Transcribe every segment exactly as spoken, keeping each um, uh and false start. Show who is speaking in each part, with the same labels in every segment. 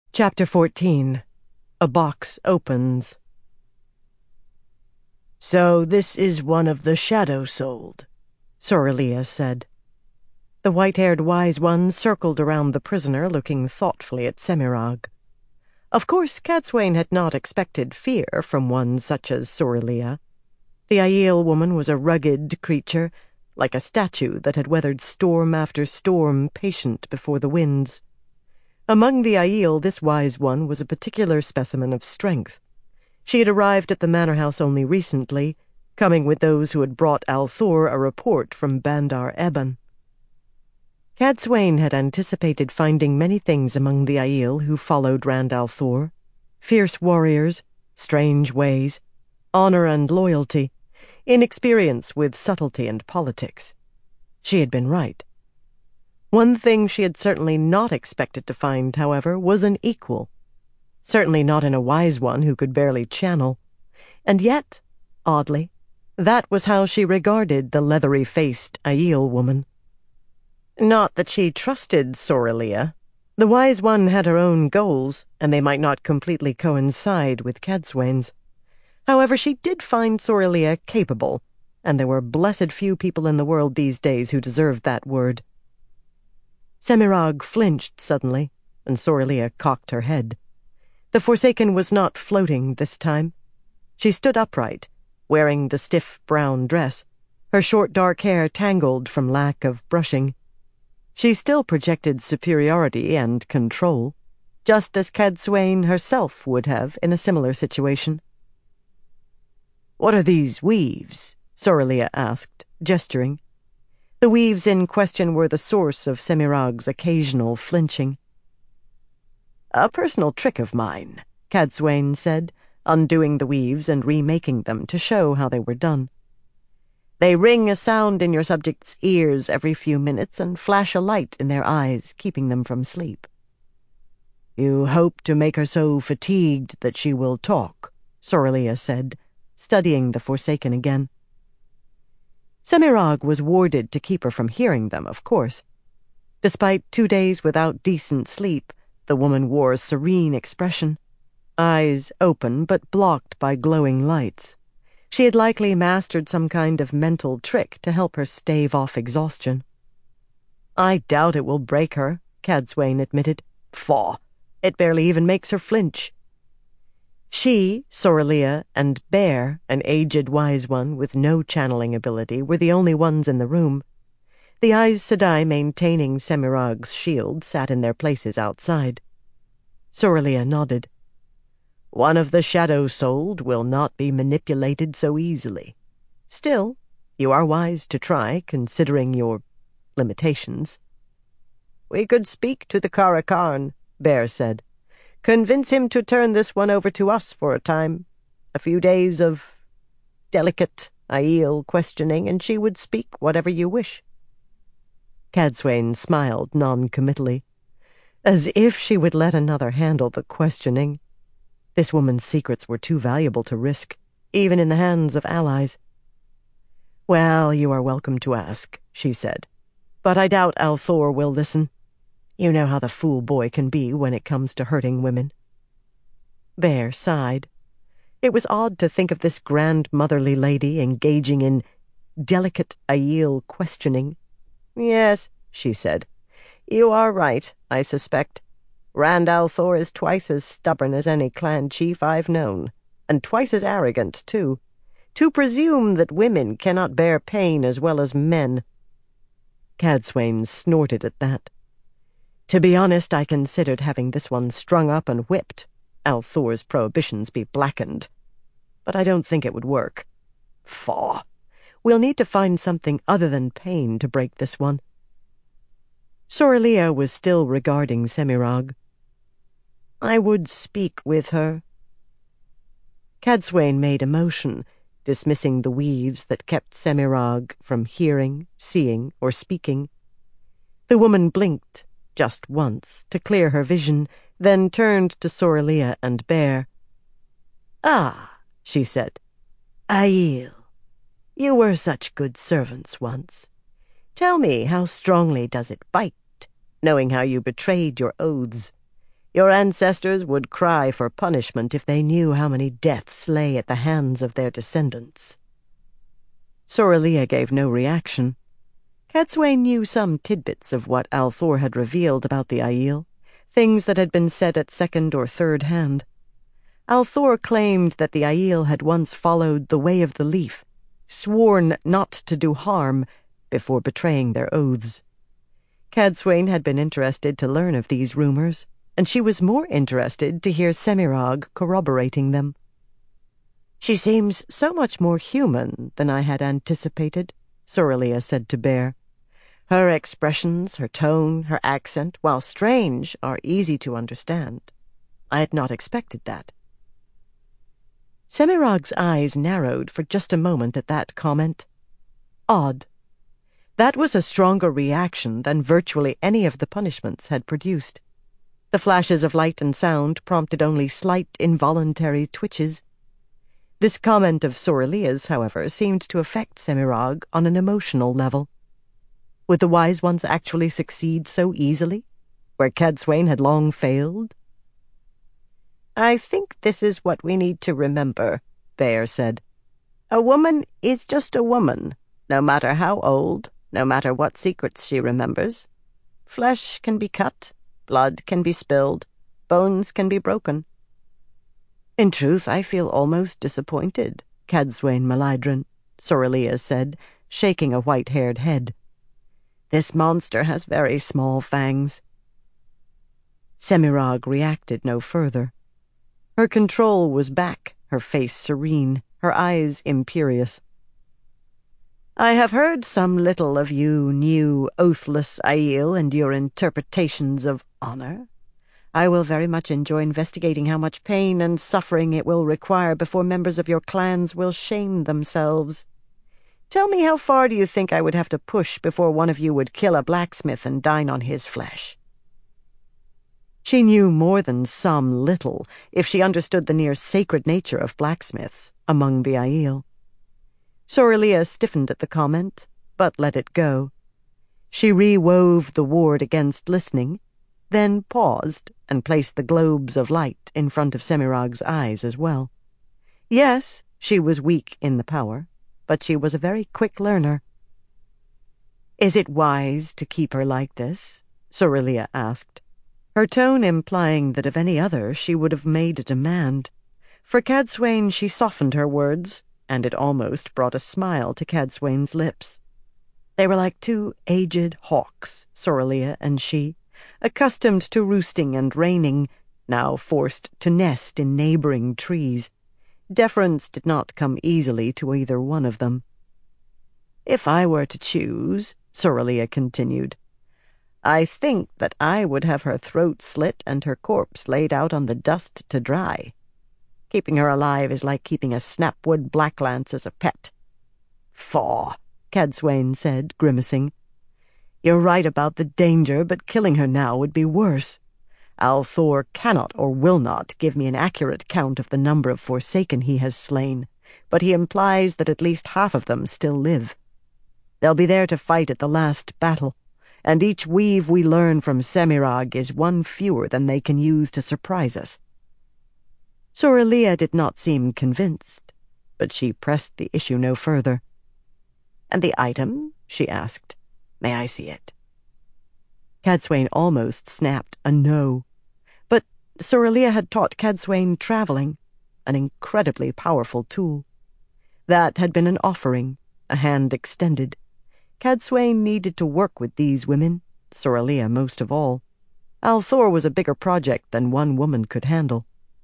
Speaker 1: Chapter fourteen. A Box Opens. "So this is one of the shadow-souled," Sorilea said. The white-haired wise one circled around the prisoner, looking thoughtfully at Semirhage. Of course, Cadsuane had not expected fear from one such as Sorilea. The Aiel woman was a rugged creature, like a statue that had weathered storm after storm, patient before the winds. Among the Aiel, this wise one was a particular specimen of strength. She had arrived at the manor house only recently, coming with those who had brought al'Thor a report from Bandar Eban. Cadsuane had anticipated finding many things among the Aiel who followed Rand al'Thor: fierce warriors, strange ways, honor and loyalty, inexperience with subtlety and politics. She had been right. One thing she had certainly not expected to find, however, was an equal. Certainly not in a wise one who could barely channel. And yet, oddly, that was how she regarded the leathery-faced Aiel woman. Not that she trusted Sorilea. The wise one had her own goals, and they might not completely coincide with Cadsuane's. However, she did find Sorilea capable, and there were blessed few people in the world these days who deserved that word. Semirhage flinched suddenly, and Sorilea cocked her head. The Forsaken was not floating this time. She stood upright, wearing the stiff brown dress, her short dark hair tangled from lack of brushing. She still projected superiority and control, just as Cadsuane herself would have in a similar situation. "What are these weaves?" Sorilea asked, gesturing. The weaves in question were the source of Semirhage's occasional flinching. "A personal trick of mine," Cadsuane said, undoing the weaves and remaking them to show how they were done. "They ring a sound in your subject's ears every few minutes and flash a light in their eyes, keeping them from sleep." "You hope to make her so fatigued that she will talk," Sorilea said, studying the Forsaken again. Semirhage was warded to keep her from hearing them, of course. Despite two days without decent sleep, the woman wore a serene expression, eyes open but blocked by glowing lights. She had likely mastered some kind of mental trick to help her stave off exhaustion. "I doubt it will break her," Cadsuane admitted. "Faugh! It barely even makes her flinch." She, Sorilea, and Bear, an aged wise one with no channeling ability, were the only ones in the room. The Aes Sedai maintaining Semirhage's shield sat in their places outside. Sorilea nodded. "One of the shadow-souled will not be manipulated so easily. Still, you are wise to try, considering your limitations." "We could speak to the Kara Karn," Bear said. "Convince him to turn this one over to us for a time. A few days of delicate Aiel questioning, and she would speak whatever you wish." Cadsuane smiled non-committally. As if she would let another handle the questioning. This woman's secrets were too valuable to risk, even in the hands of allies. "Well, you are welcome to ask," she said. "But I doubt al'Thor will listen. You know how the fool boy can be when it comes to hurting women." Bear sighed. It was odd to think of this grandmotherly lady engaging in delicate Aiel questioning. "Yes," she said. "You are right, I suspect. Rand al'Thor is twice as stubborn as any clan chief I've known, and twice as arrogant, too. To presume that women cannot bear pain as well as men." Cadsuane snorted at that. "To be honest, I considered having this one strung up and whipped, al'Thor's prohibitions be blackened. But I don't think it would work. Faugh! We'll need to find something other than pain to break this one." Sorilea was still regarding Semirhage. "I would speak with her." Cadsuane made a motion, dismissing the weaves that kept Semirhage from hearing, seeing, or speaking. The woman blinked, just once, to clear her vision, then turned to Sorilea and Bear. "Ah," she said. "Aiel, you were such good servants once. Tell me, how strongly does it bite, knowing how you betrayed your oaths? Your ancestors would cry for punishment if they knew how many deaths lay at the hands of their descendants." Sorilea gave no reaction. Cadsuane knew some tidbits of what Althor had revealed about the Aiel, things that had been said at second or third hand. Althor claimed that the Aiel had once followed the way of the leaf, sworn not to do harm before betraying their oaths. Cadsuane had been interested to learn of these rumors, and she was more interested to hear Semirhage corroborating them. "She seems so much more human than I had anticipated," Sorilea said to Bear. "Her expressions, her tone, her accent, while strange, are easy to understand. I had not expected that." Semirhage's eyes narrowed for just a moment at that comment. Odd. That was a stronger reaction than virtually any of the punishments had produced. The flashes of light and sound prompted only slight, involuntary twitches. This comment of Sorilea's, however, seemed to affect Semirhage on an emotional level. Would the Wise Ones actually succeed so easily, where Cadsuane had long failed? "I think this is what we need to remember," Bear said. "A woman is just a woman, no matter how old, no matter what secrets she remembers. Flesh can be cut, blood can be spilled, bones can be broken." "In truth, I feel almost disappointed, Cadsuane Melaydren," Sorilea said, shaking a white-haired head. "This monster has very small fangs." Semirhage reacted no further. Her control was back, her face serene, her eyes imperious. "I have heard some little of you new oathless Aiel and your interpretations of honor. I will very much enjoy investigating how much pain and suffering it will require before members of your clans will shame themselves. Tell me, how far do you think I would have to push before one of you would kill a blacksmith and dine on his flesh?" She knew more than some little if she understood the near sacred nature of blacksmiths among the Aiel. Sorilea stiffened at the comment, but let it go. She re-wove the ward against listening, then paused and placed the globes of light in front of Semirhage's eyes as well. Yes, she was weak in the power, but she was a very quick learner. "Is it wise to keep her like this?" Sorilea asked, her tone implying that of any other she would have made a demand. For Cadsuane she softened her words, and it almost brought a smile to Cadsuane's lips. They were like two aged hawks, Sorilea and she, accustomed to roosting and reigning, now forced to nest in neighboring trees. Deference did not come easily to either one of them. "If I were to choose," Sorilea continued, "I think that I would have her throat slit and her corpse laid out on the dust to dry. Keeping her alive is like keeping a snapwood blacklance as a pet." "Faugh," Cadsuane said, grimacing. "You're right about the danger, but killing her now would be worse. Althor cannot or will not give me an accurate count of the number of Forsaken he has slain, but he implies that at least half of them still live. They'll be there to fight at the last battle, and each weave we learn from Semirhage is one fewer than they can use to surprise us." Sorilea did not seem convinced, but she pressed the issue no further. "And the item?" she asked. "May I see it?" Cadsuane almost snapped a no. But Sorilea had taught Cadsuane traveling, an incredibly powerful tool. That had been an offering, a hand extended. Cadsuane needed to work with these women, Sorilea most of all. Althor was a bigger project than one woman could handle.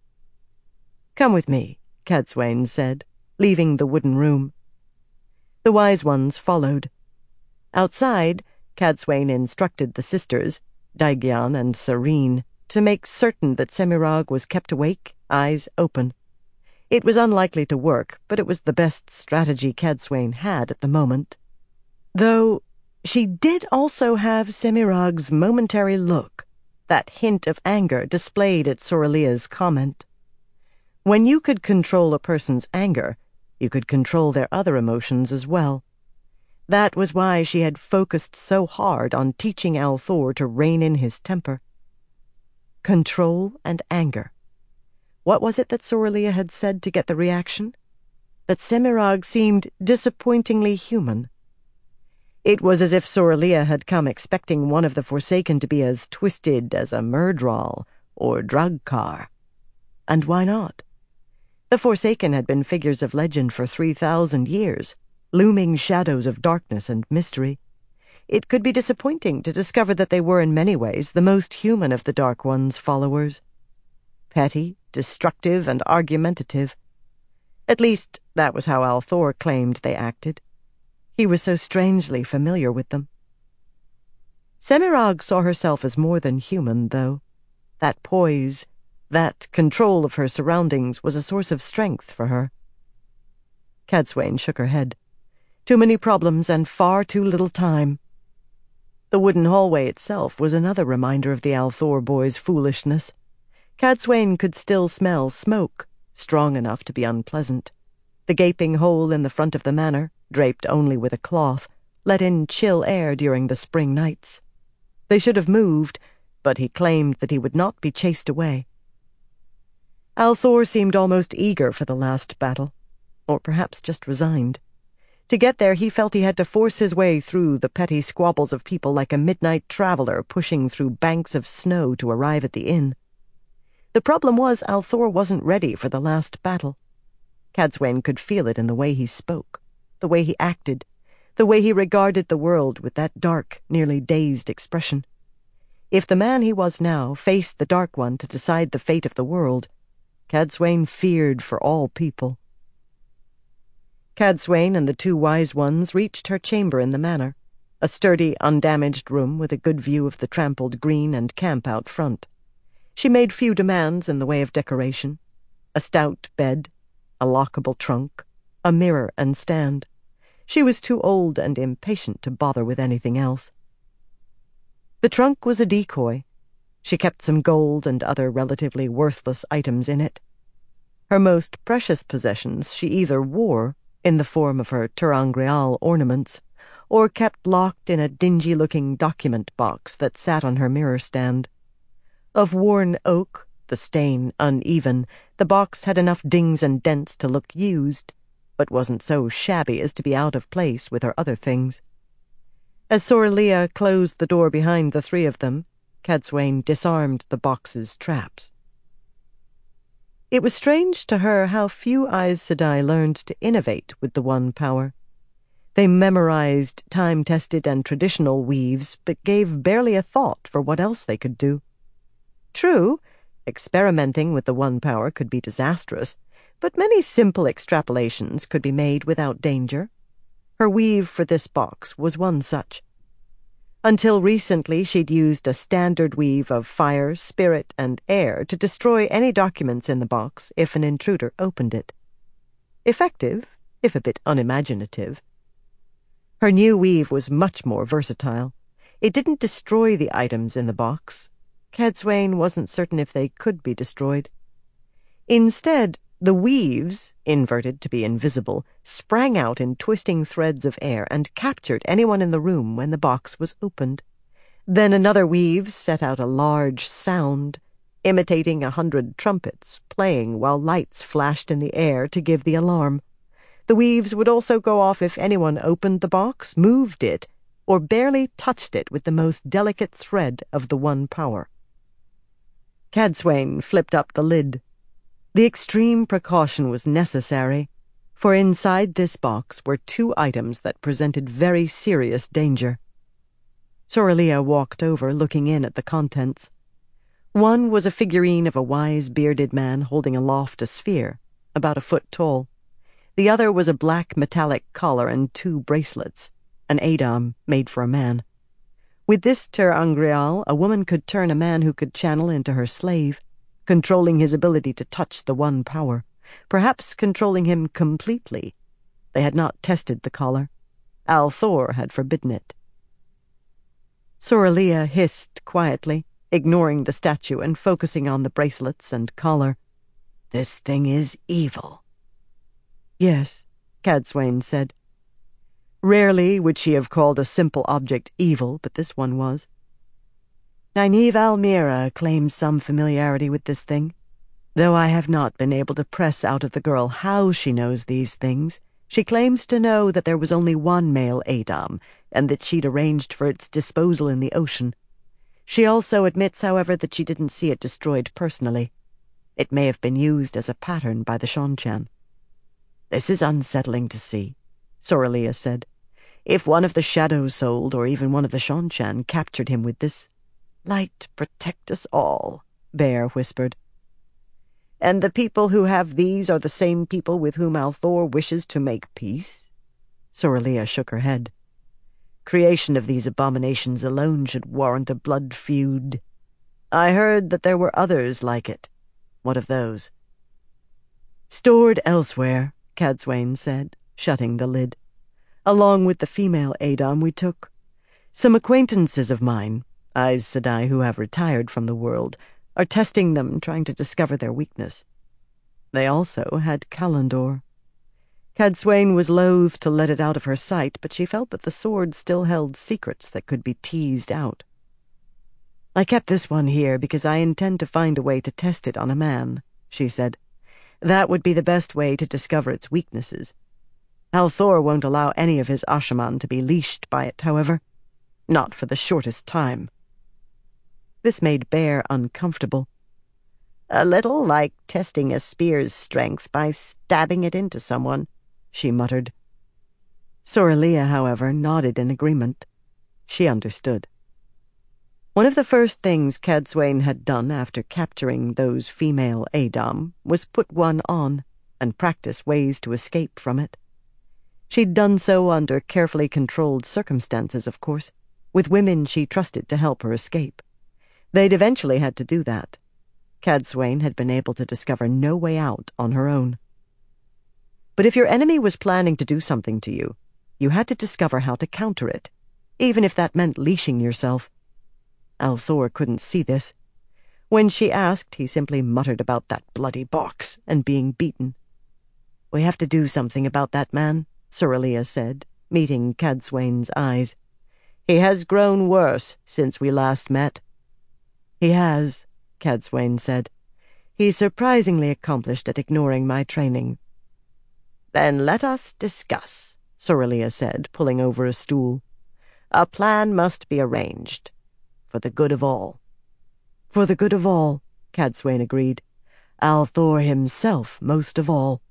Speaker 1: "Come with me," Cadsuane said, leaving the wooden room. The Wise Ones followed. Outside, Cadsuane instructed the sisters, Daigyan and Sarene, to make certain that Semirhage was kept awake, eyes open. It was unlikely to work, but it was the best strategy Cadsuane had at the moment. Though she did also have Semirhage's momentary look, that hint of anger displayed at Sorilea's comment. When you could control a person's anger, you could control their other emotions as well. That was why she had focused so hard on teaching Althor to rein in his temper. control, and anger. What was it that Sorilea had said to get the reaction? That Semirhage seemed disappointingly human. It was as if Sorilea had come expecting one of the Forsaken to be as twisted as a Myrddraal or Draghkar. And why not? The Forsaken had been figures of legend for three thousand years, looming shadows of darkness and mystery. It could be disappointing to discover that they were in many ways the most human of the Dark One's followers. Petty, destructive, and argumentative. At least, that was how al'Thor claimed they acted. He was so strangely familiar with them. Semirhage saw herself as more than human, though. That poise, that control of her surroundings was a source of strength for her. Cadsuane shook her head. Too many problems and far too little time. The wooden hallway itself was another reminder of the al'Thor boy's foolishness. Cadsuane could still smell smoke, strong enough to be unpleasant. The gaping hole in the front of the manor, draped only with a cloth, let in chill air during the spring nights. They should have moved, but he claimed that he would not be chased away. al'Thor seemed almost eager for the last battle, or perhaps just resigned. To get there, he felt he had to force his way through the petty squabbles of people like a midnight traveler pushing through banks of snow to arrive at the inn. The problem was al'Thor wasn't ready for the last battle. Cadsuane could feel it in the way he spoke, the way he acted, the way he regarded the world with that dark, nearly dazed expression. If the man he was now faced the Dark One to decide the fate of the world, Cadsuane feared for all people. Cadsuane and the two Wise Ones reached her chamber in the manor, a sturdy, undamaged room with a good view of the trampled green and camp out front. She made few demands in the way of decoration. A stout bed, a lockable trunk, a mirror and stand. She was too old and impatient to bother with anything else. The trunk was a decoy. She kept some gold and other relatively worthless items in it. Her most precious possessions she either wore, in the form of her ter'angreal ornaments, or kept locked in a dingy-looking document box that sat on her mirror stand. Of worn oak, the stain uneven, the box had enough dings and dents to look used, but wasn't so shabby as to be out of place with her other things. As Sorilea closed the door behind the three of them, Cadsuane disarmed the box's traps. It was strange to her how few Aes Sedai learned to innovate with the One Power. They memorized time-tested and traditional weaves, but gave barely a thought for what else they could do. True, experimenting with the One Power could be disastrous, but many simple extrapolations could be made without danger. Her weave for this box was one such. Until recently, she'd used a standard weave of fire, spirit, and air to destroy any documents in the box if an intruder opened it. Effective, if a bit unimaginative. Her new weave was much more versatile. It didn't destroy the items in the box. Cadsuane wasn't certain if they could be destroyed. Instead, the weaves, inverted to be invisible, sprang out in twisting threads of air and captured anyone in the room when the box was opened. Then another weave set out a large sound, imitating a hundred trumpets, playing while lights flashed in the air to give the alarm. The weaves would also go off if anyone opened the box, moved it, or barely touched it with the most delicate thread of the One Power. Cadsuane flipped up the lid. The extreme precaution was necessary, for inside this box were two items that presented very serious danger. Sorilea walked over, looking in at the contents. One was a figurine of a wise, bearded man holding aloft a sphere, about a foot tall. The other was a black metallic collar and two bracelets, an Adam made for a man. With this ter'angreal, a woman could turn a man who could channel into her slave, controlling his ability to touch the One Power, perhaps controlling him completely. They had not tested the collar. al'Thor had forbidden it. Sorilea hissed quietly, ignoring the statue and focusing on the bracelets and collar. "This thing is evil." "Yes," Cadsuane said. Rarely would she have called a simple object evil, but this one was. Nynaeve Almira claims some familiarity with this thing. Though I have not been able to press out of the girl how she knows these things, she claims to know that there was only one male Adam, and that she'd arranged for its disposal in the ocean. She also admits, however, that she didn't see it destroyed personally. It may have been used as a pattern by the Seanchan. "This is unsettling to see," Sorilea said. "If one of the Shadow-Souled, or even one of the Seanchan, captured him with this—" "Light protect us all," Bear whispered. "And the people who have these are the same people with whom Althor wishes to make peace?" Sorilea shook her head. "Creation of these abominations alone should warrant a blood feud. I heard that there were others like it. What of those?" "Stored elsewhere," Cadsuane said, shutting the lid. "Along with the female Adam we took. Some acquaintances of mine, Aes Sedai who have retired from the world, are testing them, trying to discover their weakness. They also had Callandor." Cadsuane was loath to let it out of her sight, but she felt that the sword still held secrets that could be teased out. "I kept this one here because I intend to find a way to test it on a man," she said. "That would be the best way to discover its weaknesses. Althor won't allow any of his Ashaman to be leashed by it, however. Not for the shortest time." This made Bear uncomfortable. "A little like testing a spear's strength by stabbing it into someone," she muttered. Sorilea, however, nodded in agreement. She understood. One of the first things Cadsuane had done after capturing those female Adam was put one on and practice ways to escape from it. She'd done so under carefully controlled circumstances, of course, with women she trusted to help her escape. They'd eventually had to do that. Cadsuane had been able to discover no way out on her own. But if your enemy was planning to do something to you, you had to discover how to counter it, even if that meant leashing yourself. Althor couldn't see this. When she asked, he simply muttered about that bloody box and being beaten. "We have to do something about that man," Sorilea said, meeting Cadsuane's eyes. "He has grown worse since we last met." "He has," Cadsuane said. "He's surprisingly accomplished at ignoring my training." "Then let us discuss," Sorilea said, pulling over a stool. "A plan must be arranged. For the good of all." "For the good of all," Cadsuane agreed. "Althor himself most of all."